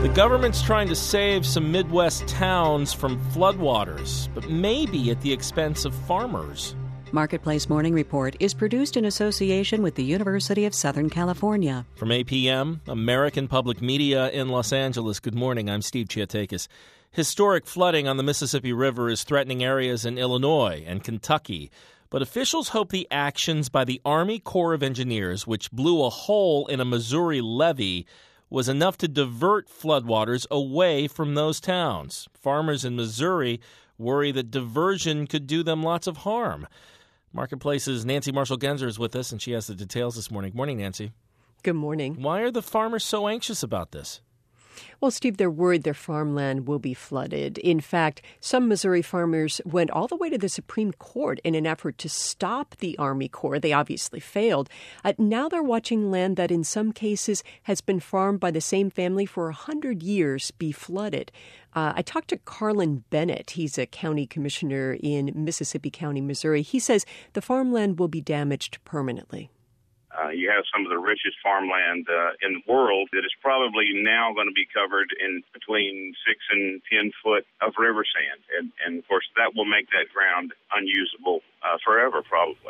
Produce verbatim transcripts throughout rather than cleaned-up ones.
The government's trying to save some Midwest towns from floodwaters, but maybe at the expense of farmers. Marketplace Morning Report is produced in association with the University of Southern California. From A P M, American Public Media in Los Angeles, good morning. I'm Steve Chiatakis. Historic flooding on the Mississippi River is threatening areas in Illinois and Kentucky. But officials hope the actions by the Army Corps of Engineers, which blew a hole in a Missouri levee, was enough to divert floodwaters away from those towns. Farmers in Missouri worry that diversion could do them lots of harm. Marketplace's Nancy Marshall-Genzer is with us, and she has the details this morning. Morning, Nancy. Good morning. Why are the farmers so anxious about this? Well, Steve, they're worried their farmland will be flooded. In fact, some Missouri farmers went all the way to the Supreme Court in an effort to stop the Army Corps. They obviously failed. Uh, now they're watching land that in some cases has been farmed by the same family for one hundred years be flooded. Uh, I talked to Carlin Bennett. He's a county commissioner in Mississippi County, Missouri. He says the farmland will be damaged permanently. Uh, you have some of the richest farmland uh, in the world that is probably now going to be covered in between six and ten foot of river sand. And, and of course, that will make that ground unusable uh, forever, probably.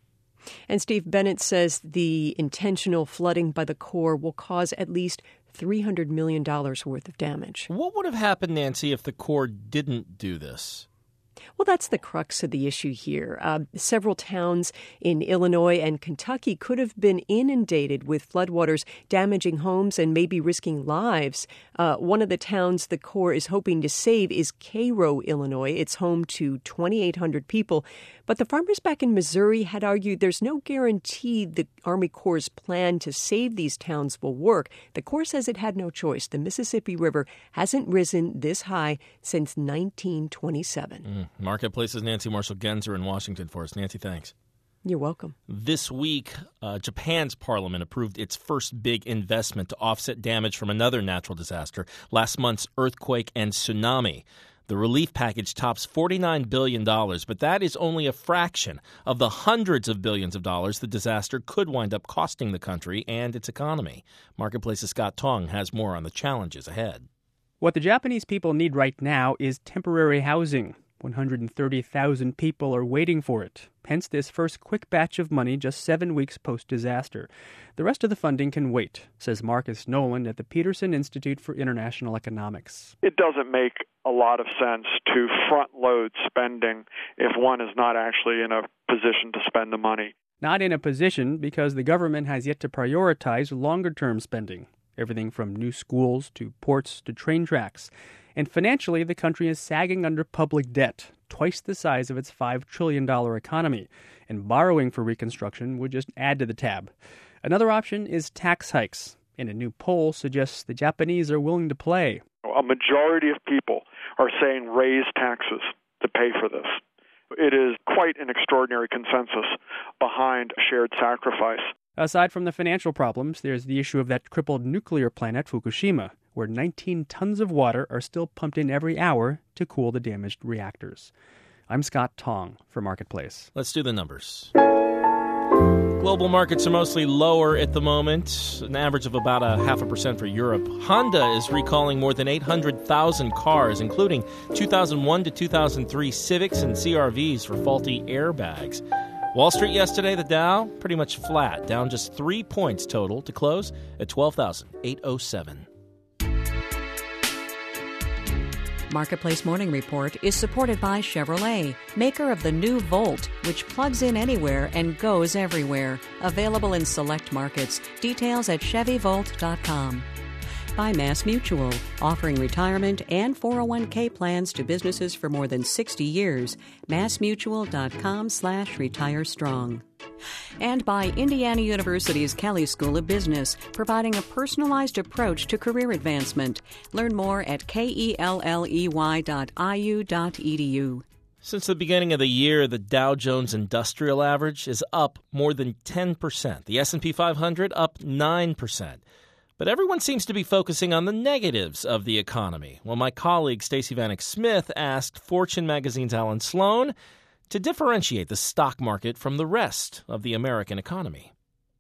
And Steve Bennett says the intentional flooding by the Corps will cause at least three hundred million dollars worth of damage. What would have happened, Nancy, if the Corps didn't do this? Well, that's the crux of the issue here. Uh, several towns in Illinois and Kentucky could have been inundated with floodwaters, damaging homes and maybe risking lives. Uh, one of the towns the Corps is hoping to save is Cairo, Illinois. It's home to twenty-eight hundred people. But the farmers back in Missouri had argued there's no guarantee the Army Corps' plan to save these towns will work. The Corps says it had no choice. The Mississippi River hasn't risen this high since nineteen twenty-seven. Mm. Marketplace's Nancy Marshall-Genzer in Washington for us. Nancy, thanks. You're welcome. This week, uh, Japan's parliament approved its first big investment to offset damage from another natural disaster, last month's earthquake and tsunami. The relief package tops forty-nine billion dollars, but that is only a fraction of the hundreds of billions of dollars the disaster could wind up costing the country and its economy. Marketplace's Scott Tong has more on the challenges ahead. What the Japanese people need right now is temporary housing. one hundred thirty thousand people are waiting for it. Hence this first quick batch of money just seven weeks post-disaster. The rest of the funding can wait, says Marcus Nolan at the Peterson Institute for International Economics. It doesn't make a lot of sense to front-load spending if one is not actually in a position to spend the money. Not in a position because the government has yet to prioritize longer-term spending. Everything from new schools to ports to train tracks. And financially, the country is sagging under public debt, twice the size of its five trillion dollars economy. And borrowing for reconstruction would just add to the tab. Another option is tax hikes. And a new poll suggests the Japanese are willing to play. A majority of people are saying raise taxes to pay for this. It is quite an extraordinary consensus behind a shared sacrifice. Aside from the financial problems, there's the issue of that crippled nuclear plant at Fukushima, where nineteen tons of water are still pumped in every hour to cool the damaged reactors. I'm Scott Tong for Marketplace. Let's do the numbers. Global markets are mostly lower at the moment, an average of about a half a percent for Europe. Honda is recalling more than eight hundred thousand cars, including two thousand one to two thousand three Civics and C R Vs for faulty airbags. Wall Street yesterday, the Dow pretty much flat, down just three points total to close at twelve thousand eight hundred seven. Marketplace Morning Report is supported by Chevrolet, maker of the new Volt, which plugs in anywhere and goes everywhere. Available in select markets. Details at Chevy Volt dot com. By Mass Mutual, offering retirement and four oh one k plans to businesses for more than sixty years. massmutual.com slash retire strong. And by Indiana University's Kelley School of Business, providing a personalized approach to career advancement. Learn more at kelley dot I U dot E D U. Since the beginning of the year, the Dow Jones Industrial Average is up more than ten percent. The S and P five hundred up nine percent. But everyone seems to be focusing on the negatives of the economy. Well, my colleague Stacey Vanek Smith asked Fortune magazine's Alan Sloan to differentiate the stock market from the rest of the American economy.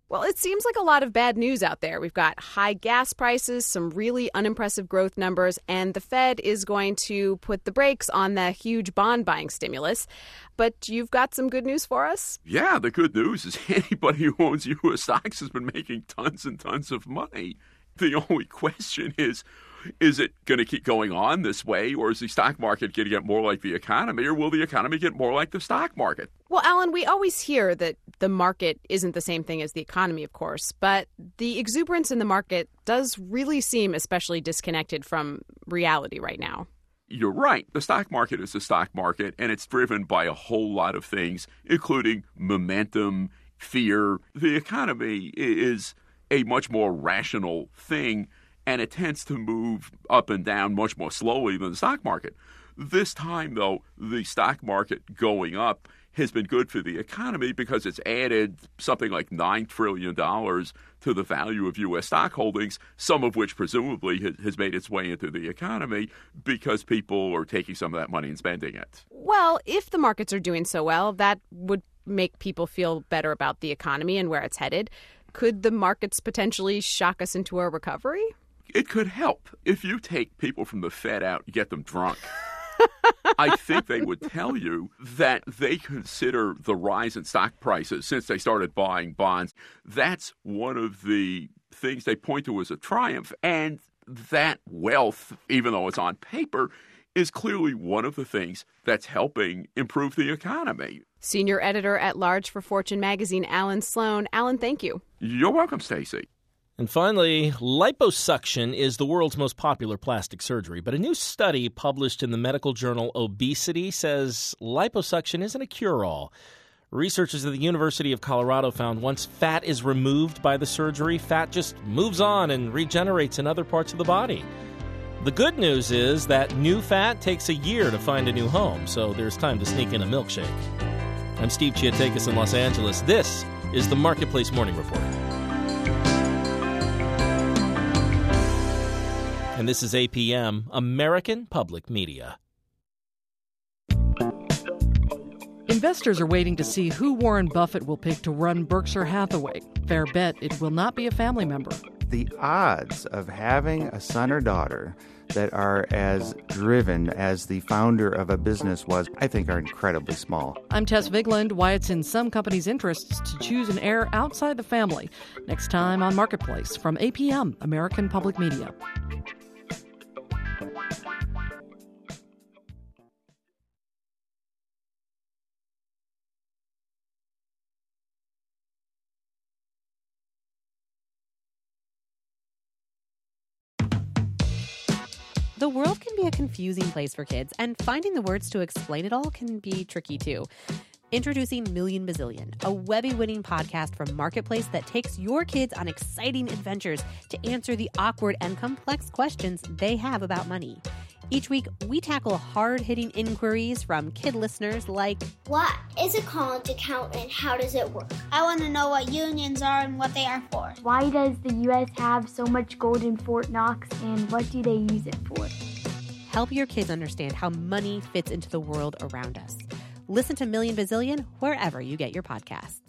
Well, it seems like a lot of bad news out there. We've got high gas prices, some really unimpressive growth numbers, and the Fed is going to put the brakes on the huge bond buying stimulus. But you've got some good news for us? Yeah, the good news is anybody who owns U S stocks has been making tons and tons of money. The only question is, is it going to keep going on this way, or is the stock market going to get more like the economy, or will the economy get more like the stock market? Well, Alan, we always hear that the market isn't the same thing as the economy, of course, but the exuberance in the market does really seem especially disconnected from reality right now. You're right. The stock market is the stock market, and it's driven by a whole lot of things, including momentum, fear. The economy is a much more rational thing, and it tends to move up and down much more slowly than the stock market. This time, though, the stock market going up has been good for the economy because it's added something like nine trillion dollars to the value of U S stock holdings, some of which presumably has made its way into the economy because people are taking some of that money and spending it. Well, if the markets are doing so well, that would make people feel better about the economy and where it's headed. Could the markets potentially shock us into a recovery? It could help. If you take people from the Fed out and get them drunk, I think they would tell you that they consider the rise in stock prices since they started buying bonds. That's one of the things they point to as a triumph. And that wealth, even though it's on paper, is clearly one of the things that's helping improve the economy. Senior editor at large for Fortune magazine, Alan Sloan. Alan, thank you. You're welcome, Stacey. And finally, liposuction is the world's most popular plastic surgery. But a new study published in the medical journal Obesity says liposuction isn't a cure-all. Researchers at the University of Colorado found once fat is removed by the surgery, fat just moves on and regenerates in other parts of the body. The good news is that new fat takes a year to find a new home, so there's time to sneak in a milkshake. I'm Steve Chiatakis in Los Angeles. This is the Marketplace Morning Report. And this is A P M, American Public Media. Investors are waiting to see who Warren Buffett will pick to run Berkshire Hathaway. Fair bet it will not be a family member. The odds of having a son or daughter that are as driven as the founder of a business was, I think, are incredibly small. I'm Tess Vigland. Why it's in some companies' interests to choose an heir outside the family. Next time on Marketplace from A P M, American Public Media. The world can be a confusing place for kids, and finding the words to explain it all can be tricky too. Introducing Million Bazillion, a Webby-winning podcast from Marketplace that takes your kids on exciting adventures to answer the awkward and complex questions they have about money. Each week, we tackle hard-hitting inquiries from kid listeners like, what is a college account and how does it work? I want to know what unions are and what they are for. Why does the U S have so much gold in Fort Knox and what do they use it for? Help your kids understand how money fits into the world around us. Listen to Million Bazillion wherever you get your podcasts.